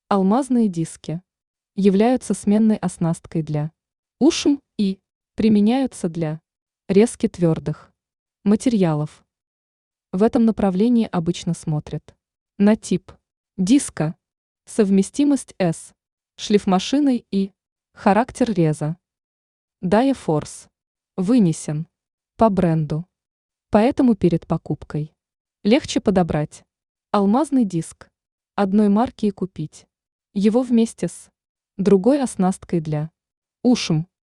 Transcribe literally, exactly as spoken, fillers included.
Алмазные диски являются сменной оснасткой для ушм и применяются для резки твердых материалов. В этом направлении обычно смотрят на тип диска, совместимость с шлифмашиной и характер реза. Dia-Force вынесен по бренду, поэтому перед покупкой легче подобрать алмазный диск одной марки и купить его вместе с другой оснасткой для ушм.